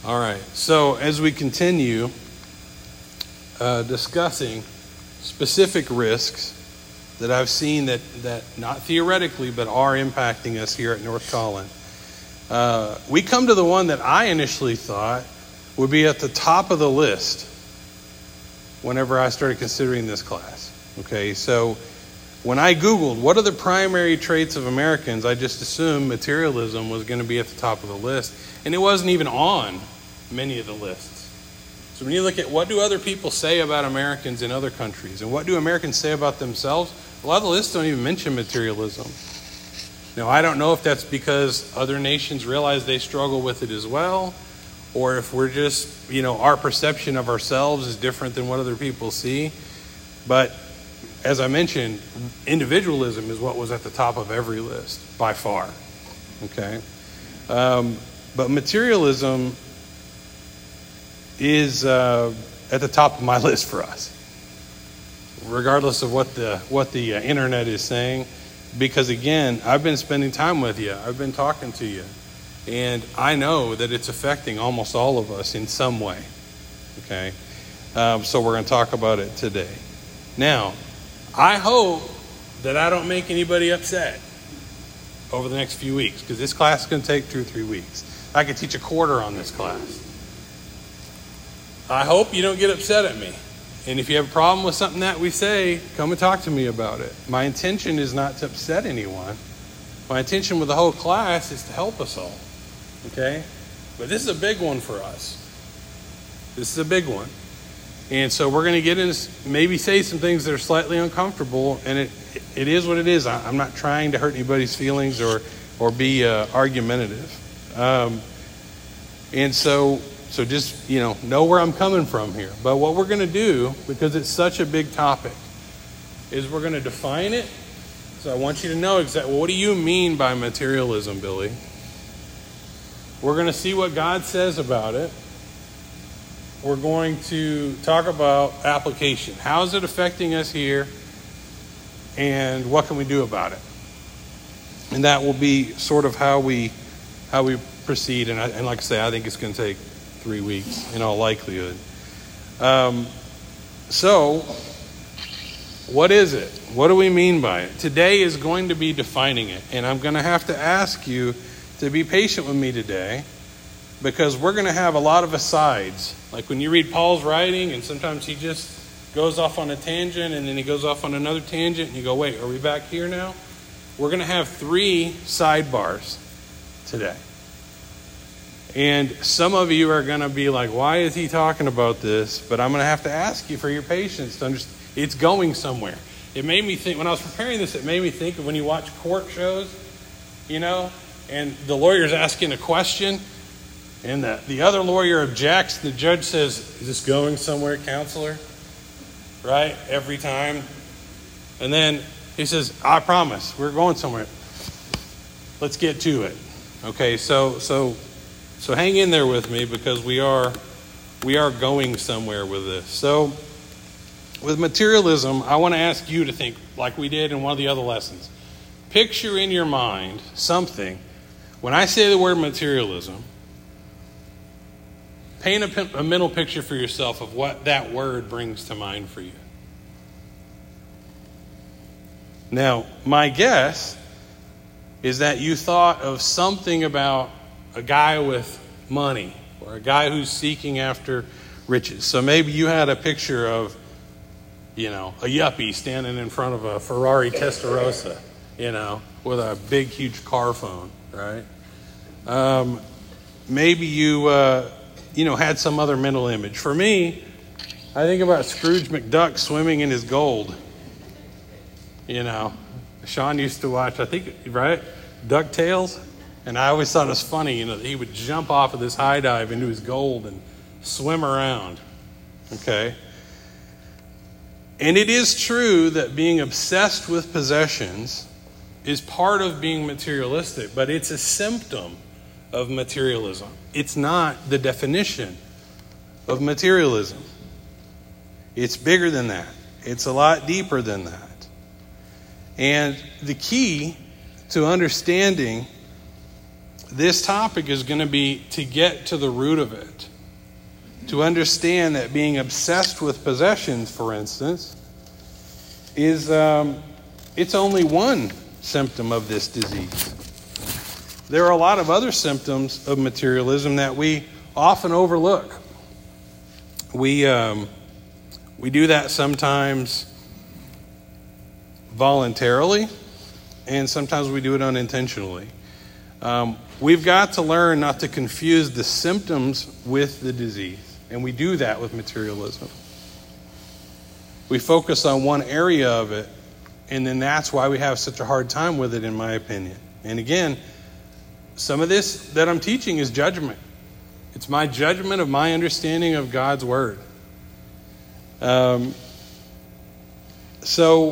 All right. So as we continue discussing specific risks that I've seen that not theoretically, but are impacting us here at North Collin, we come to the one that I initially thought would be at the top of the list whenever I started considering this class. Okay, so when I Googled what are the primary traits of Americans, I just assumed materialism was going to be at the top of the list. And it wasn't even on many of the lists. So when you look at what do other people say about Americans in other countries, and what do Americans say about themselves, a lot of the lists don't even mention materialism. Now, I don't know if that's because other nations realize they struggle with it as well, or if we're just, our perception of ourselves is different than what other people see. But as I mentioned, individualism is what was at the top of every list by far. Okay? But materialism is at the top of my list for us, regardless of what the internet is saying. Because again, I've been spending time with you. I've been talking to you. And I know that it's affecting almost all of us in some way. Okay? So we're going to talk about it today. Now, I hope that I don't make anybody upset over the next few weeks, because this class is going to take 2 or 3 weeks. I could teach a quarter on this class. I hope you don't get upset at me. And if you have a problem with something that we say, come and talk to me about it. My intention is not to upset anyone. My intention with the whole class is to help us all. Okay? But this is a big one for us. This is a big one. And so we're going to get in, maybe say some things that are slightly uncomfortable, and it is what it is. I'm not trying to hurt anybody's feelings or be argumentative. And so just, know where I'm coming from here. But what we're going to do, because it's such a big topic, is we're going to define it. So I want you to know exactly, what do you mean by materialism, Billy? We're going to see what God says about it. We're going to talk about application. How is it affecting us here? And what can we do about it? And that will be sort of how we proceed. And like I say, I think it's going to take 3 weeks in all likelihood. So, what is it? What do we mean by it? Today is going to be defining it. And I'm going to have to ask you to be patient with me today, because we're going to have a lot of asides. Like when you read Paul's writing, and sometimes he just goes off on a tangent, and then he goes off on another tangent, and you go, wait, are we back here now? We're going to have 3 sidebars today. And some of you are going to be like, why is he talking about this? But I'm going to have to ask you for your patience to understand. It's going somewhere. It made me think, when I was preparing this, it made me think of when you watch court shows, and the lawyer's asking a question, and the other lawyer objects. The judge says, is this going somewhere, counselor? Right? Every time. And then he says, I promise, we're going somewhere. Let's get to it. Okay, so hang in there with me, because we are going somewhere with this. So with materialism, I want to ask you to think like we did in one of the other lessons. Picture in your mind something. When I say the word materialism, paint a mental picture for yourself of what that word brings to mind for you. Now, my guess is that you thought of something about a guy with money, or a guy who's seeking after riches. So maybe you had a picture of, a yuppie standing in front of a Ferrari Testarossa, with a big, huge car phone, right? Maybe you, had some other mental image. For me, I think about Scrooge McDuck swimming in his gold. Sean used to watch, I think, right? DuckTales. And I always thought it was funny, that he would jump off of this high dive into his gold and swim around. Okay? And it is true that being obsessed with possessions is part of being materialistic, but it's a symptom of materialism. It's not the definition of materialism. It's bigger than that. It's a lot deeper than that. And the key to understanding this topic is going to be to get to the root of it. To understand that being obsessed with possessions, for instance, is it's only one symptom of this disease. There are a lot of other symptoms of materialism that we often overlook. We do that sometimes voluntarily, and sometimes we do it unintentionally. We've got to learn not to confuse the symptoms with the disease, and we do that with materialism. We focus on one area of it, and then that's why we have such a hard time with it, in my opinion. And again, some of this that I'm teaching is judgment. It's my judgment of my understanding of God's Word. So,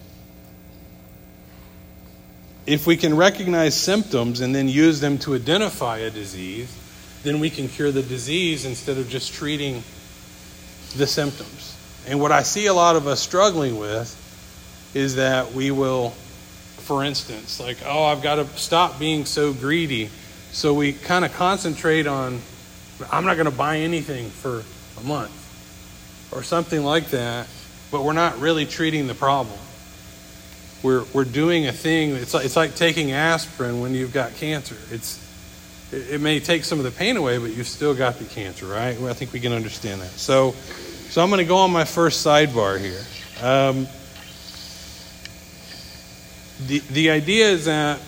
if we can recognize symptoms and then use them to identify a disease, then we can cure the disease instead of just treating the symptoms. And what I see a lot of us struggling with is that we will, for instance, like, oh, I've got to stop being so greedy. So we kind of concentrate on, I'm not going to buy anything for a month or something like that, but we're not really treating the problem. We're doing a thing. It's like taking aspirin when you've got cancer. It may take some of the pain away, but you've still got the cancer, right? Well, I think we can understand that. So I'm going to go on my first sidebar here. The idea is that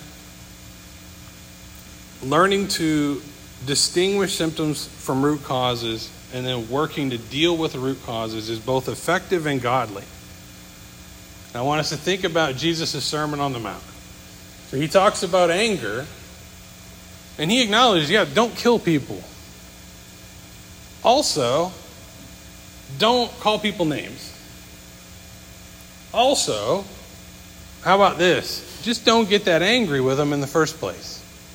learning to distinguish symptoms from root causes and then working to deal with the root causes is both effective and godly. I want us to think about Jesus' Sermon on the Mount. So he talks about anger, and he acknowledges, don't kill people. Also, don't call people names. Also, how about this? Just don't get that angry with them in the first place.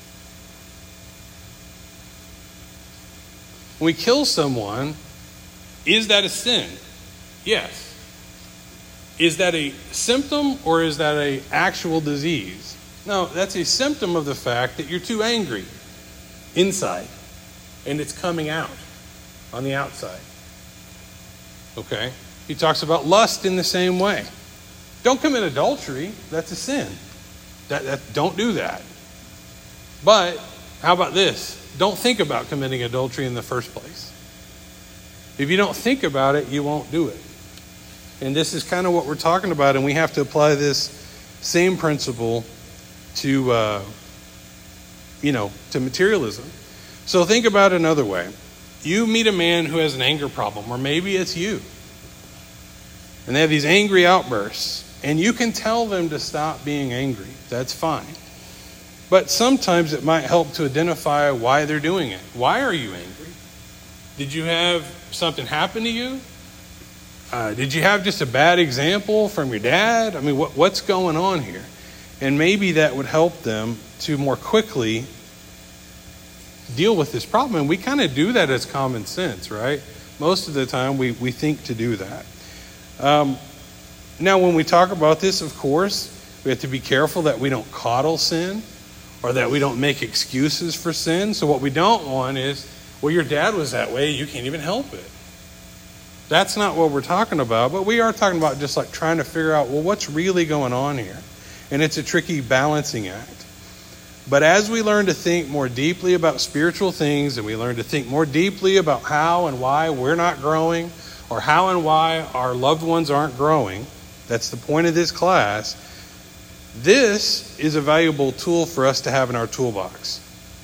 When we kill someone, is that a sin? Yes. Is that a symptom or is that an actual disease? No, that's a symptom of the fact that you're too angry inside and it's coming out on the outside. Okay? He talks about lust in the same way. Don't commit adultery. That's a sin. Don't do that. But how about this? Don't think about committing adultery in the first place. If you don't think about it, you won't do it. And this is kind of what we're talking about, and we have to apply this same principle to materialism. So think about it another way. You meet a man who has an anger problem, or maybe it's you, and they have these angry outbursts, and you can tell them to stop being angry. That's fine. But sometimes it might help to identify why they're doing it. Why are you angry? Did you have something happen to you? Did you have just a bad example from your dad? I mean, what's going on here? And maybe that would help them to more quickly deal with this problem. And we kind of do that as common sense, right? Most of the time we think to do that. Now, when we talk about this, of course, we have to be careful that we don't coddle sin or that we don't make excuses for sin. So what we don't want is, well, your dad was that way, you can't even help it. That's not what we're talking about, but we are talking about just like trying to figure out, well, what's really going on here? And it's a tricky balancing act. But as we learn to think more deeply about spiritual things, and we learn to think more deeply about how and why we're not growing, or how and why our loved ones aren't growing, that's the point of this class, this is a valuable tool for us to have in our toolbox.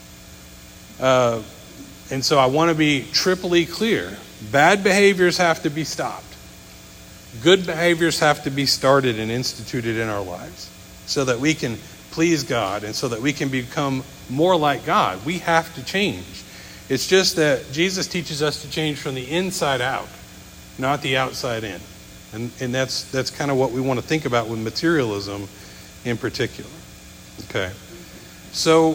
And so I want to be triply clear. Bad behaviors have to be stopped. Good behaviors have to be started and instituted in our lives so that we can please God and so that we can become more like God. We have to change. It's just that Jesus teaches us to change from the inside out, not the outside in. And that's kind of what we want to think about with materialism in particular. Okay. So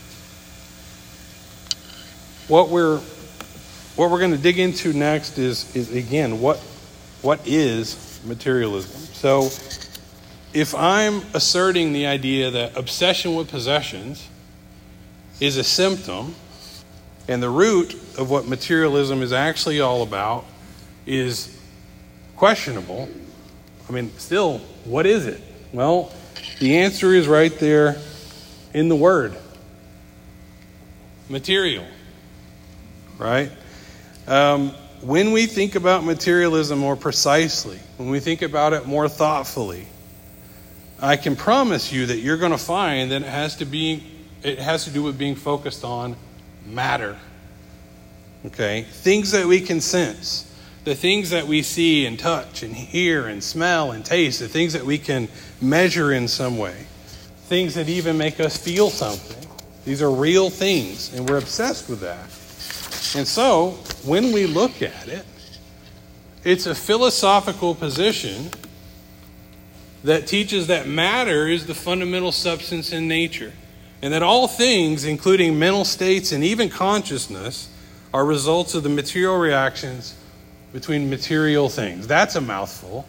what we're going to dig into next is again, what is materialism? So if I'm asserting the idea that obsession with possessions is a symptom, and the root of what materialism is actually all about is questionable. I mean, still, what is it? Well, the answer is right there in the word. Material. Right? When we think about materialism more precisely, when we think about it more thoughtfully, I can promise you that you're going to find that it has to do with being focused on matter. Okay? Things that we can sense. The things that we see and touch and hear and smell and taste. The things that we can measure in some way. Things that even make us feel something. These are real things, and we're obsessed with that. And so, when we look at it, it's a philosophical position that teaches that matter is the fundamental substance in nature, and that all things, including mental states and even consciousness, are results of the material reactions between material things. That's a mouthful.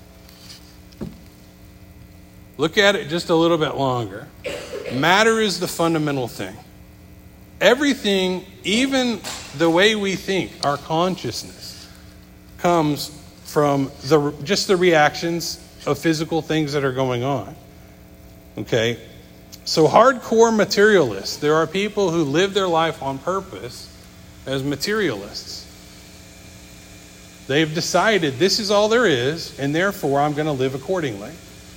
Look at it just a little bit longer. Matter is the fundamental thing. Everything, even the way we think, our consciousness, comes from just the reactions of physical things that are going on. Okay? So hardcore materialists, there are people who live their life on purpose as materialists. They've decided this is all there is, and therefore I'm going to live accordingly.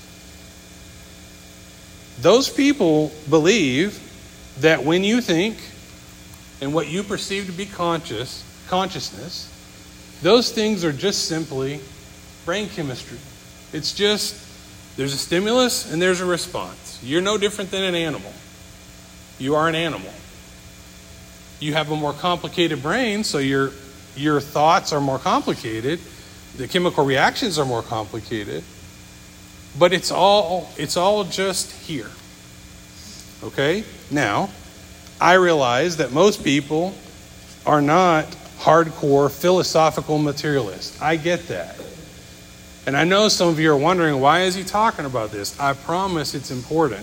Those people believe that when you think and what you perceive to be consciousness, those things are just simply brain chemistry. It's just, there's a stimulus and there's a response. You're no different than an animal. You are an animal. You have a more complicated brain, so your thoughts are more complicated. The chemical reactions are more complicated. But it's all just here. Okay? Now, I realize that most people are not hardcore philosophical materialists. I get that. And I know some of you are wondering, why is he talking about this? I promise it's important.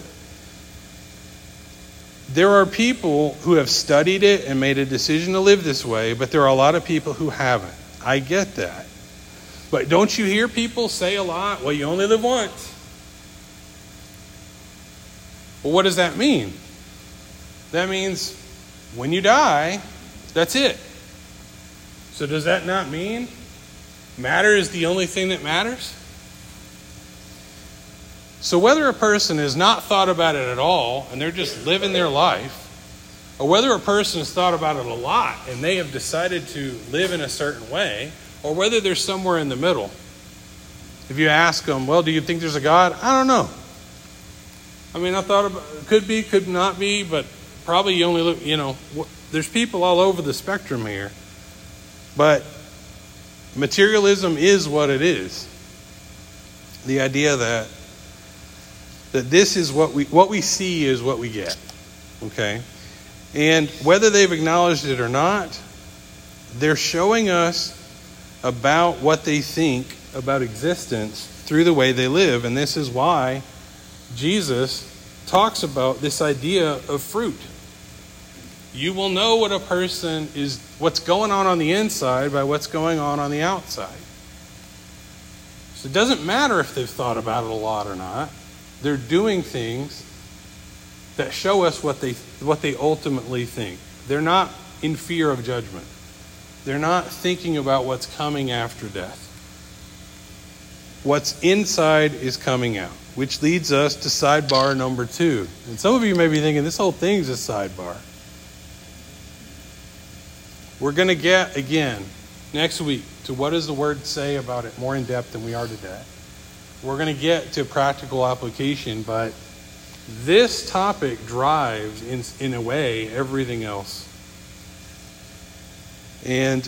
There are people who have studied it and made a decision to live this way, but there are a lot of people who haven't. I get that. But don't you hear people say a lot, well, you only live once? Well, what does that mean? That means when you die, that's it. So does that not mean matter is the only thing that matters? So whether a person has not thought about it at all and they're just living their life, or whether a person has thought about it a lot and they have decided to live in a certain way, or whether they're somewhere in the middle. If you ask them, well, do you think there's a God? I don't know. I mean, I thought about it. Could be, could not be, but probably you only look, there's people all over the spectrum here. But materialism is what it is. The idea that this is what we see is what we get. Okay? And whether they've acknowledged it or not, they're showing us about what they think about existence through the way they live. And this is why Jesus talks about this idea of fruit. You will know what a person is, what's going on the inside by what's going on the outside. So it doesn't matter if they've thought about it a lot or not. They're doing things that show us what they ultimately think. They're not in fear of judgment. They're not thinking about what's coming after death. What's inside is coming out, which leads us to sidebar number 2. And some of you may be thinking, this whole thing's a sidebar. We're going to get, again, next week, to what does the Word say about it more in depth than we are today. We're going to get to practical application, but this topic drives, in a way, everything else. And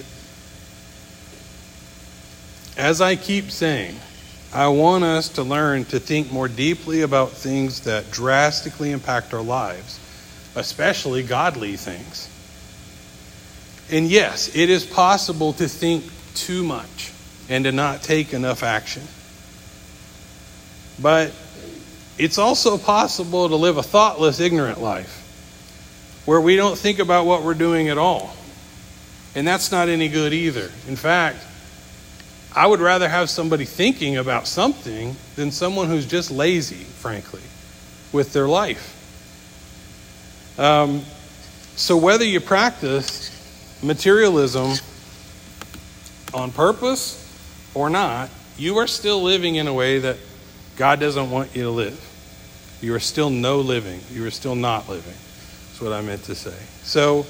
as I keep saying, I want us to learn to think more deeply about things that drastically impact our lives, especially godly things. And yes, it is possible to think too much and to not take enough action. But it's also possible to live a thoughtless, ignorant life. where we don't think about what we're doing at all. And that's not any good either. In fact, I would rather have somebody thinking about something than someone who's just lazy, frankly, with their life. So whether you practice materialism on purpose or not, you are still living in a way that God doesn't want you to live. You are still no living. You are still not living. That's what I meant to say. So,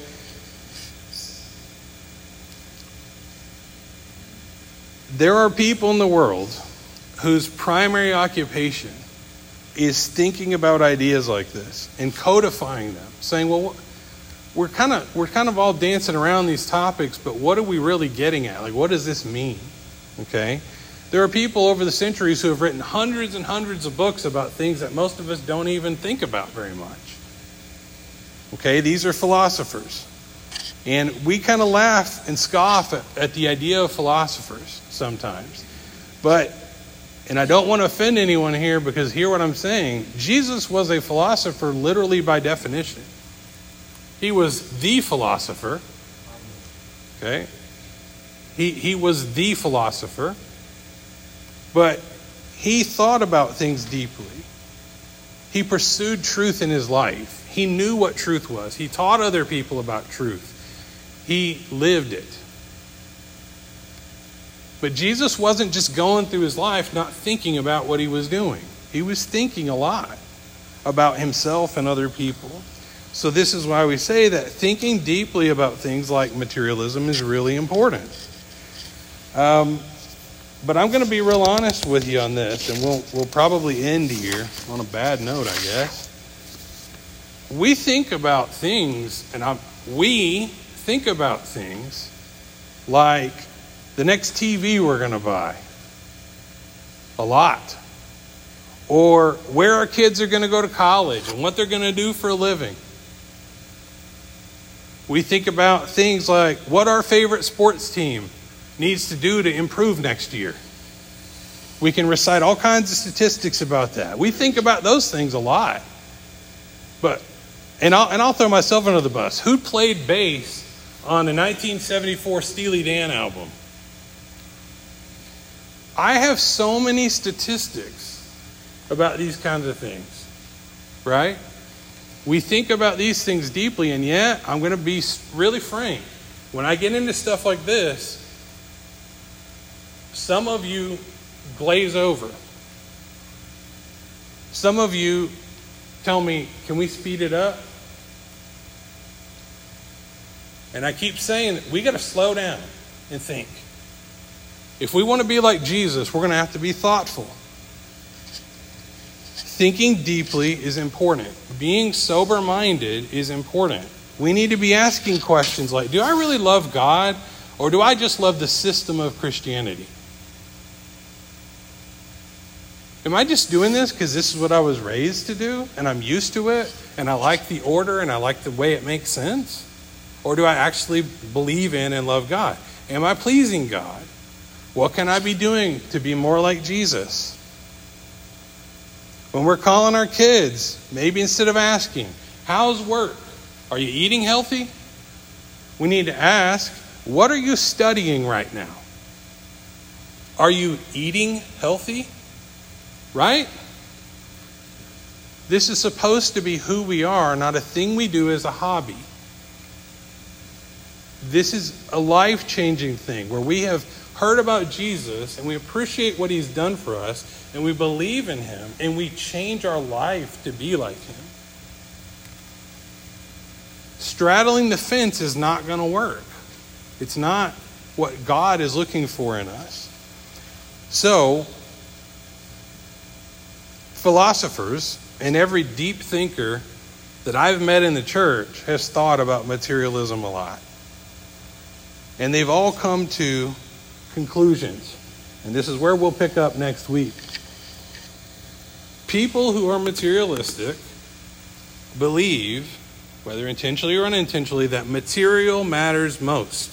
there are people in the world whose primary occupation is thinking about ideas like this and codifying them, saying, well, we're kind of all dancing around these topics, but what are we really getting at? Like, what does this mean? Okay? There are people over the centuries who have written hundreds and hundreds of books about things that most of us don't even think about very much. Okay? These are philosophers. And we kind of laugh and scoff at the idea of philosophers sometimes. And I don't want to offend anyone here, because hear what I'm saying. Jesus was a philosopher literally by definition. He was the philosopher. Okay? He was the philosopher. But he thought about things deeply. He pursued truth in his life. He knew what truth was. He taught other people about truth. He lived it. But Jesus wasn't just going through his life not thinking about what he was doing. He was thinking a lot about himself and other people. So this is why we say that thinking deeply about things like materialism is really important. But I'm going to be real honest with you on this, and we'll probably end here on a bad note, I guess. We think about things like the next TV we're going to buy. A lot. Or where our kids are going to go to college and what they're going to do for a living. We think about things like what our favorite sports team needs to do to improve next year. We can recite all kinds of statistics about that. We think about those things a lot. And I'll throw myself under the bus. Who played bass on the 1974 Steely Dan album? I have so many statistics about these kinds of things, right? We think about these things deeply, and yet, I'm going to be really frank. When I get into stuff like this, some of you glaze over. Some of you tell me, can we speed it up? And I keep saying, we got to slow down and think. If we want to be like Jesus, we're going to have to be thoughtful. Thinking deeply is important. Being sober-minded is important. We need to be asking questions like, do I really love God, or do I just love the system of Christianity? Am I just doing this because this is what I was raised to do, and I'm used to it, and I like the order, and I like the way it makes sense? Or do I actually believe in and love God? Am I pleasing God? What can I be doing to be more like Jesus? When we're calling our kids, maybe instead of asking, how's work? Are you eating healthy? We need to ask, what are you studying right now? Are you eating healthy? Right? This is supposed to be who we are, not a thing we do as a hobby. This is a life-changing thing where we have heard about Jesus and we appreciate what he's done for us and we believe in him and we change our life to be like him. Straddling the fence is not going to work. It's not what God is looking for in us. So, philosophers and every deep thinker that I've met in the church has thought about materialism a lot. And they've all come to conclusions. And this is where we'll pick up next week. People who are materialistic believe, whether intentionally or unintentionally, that material matters most.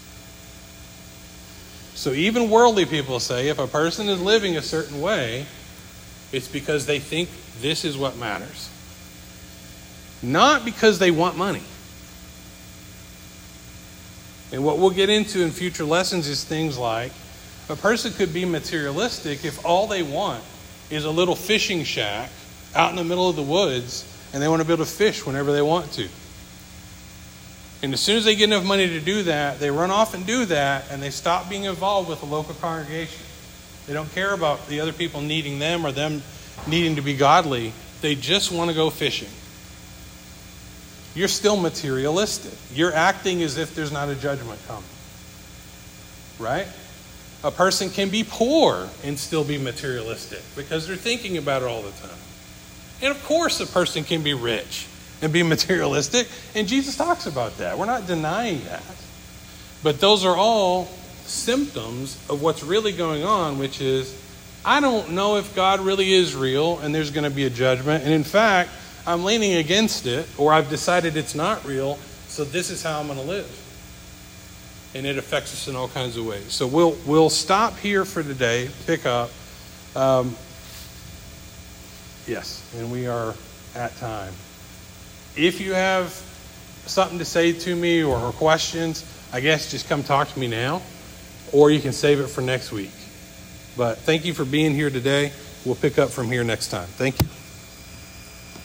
So even worldly people say if a person is living a certain way, it's because they think this is what matters. Not because they want money. And what we'll get into in future lessons is things like a person could be materialistic if all they want is a little fishing shack out in the middle of the woods and they want to be able to fish whenever they want to. And as soon as they get enough money to do that, they run off and do that, and they stop being involved with the local congregation. They don't care about the other people needing them or them needing to be godly. They just want to go fishing. You're still materialistic. You're acting as if there's not a judgment coming. Right? A person can be poor and still be materialistic because they're thinking about it all the time. And of course a person can be rich and be materialistic, and Jesus talks about that. We're not denying that. But those are all symptoms of what's really going on, which is, I don't know if God really is real and there's going to be a judgment. And in fact, I'm leaning against it, or I've decided it's not real, so this is how I'm going to live. And it affects us in all kinds of ways. So we'll stop here for today, pick up. Yes, and we are at time. If you have something to say to me or questions, I guess just come talk to me now, or you can save it for next week. But thank you for being here today. We'll pick up from here next time. Thank you.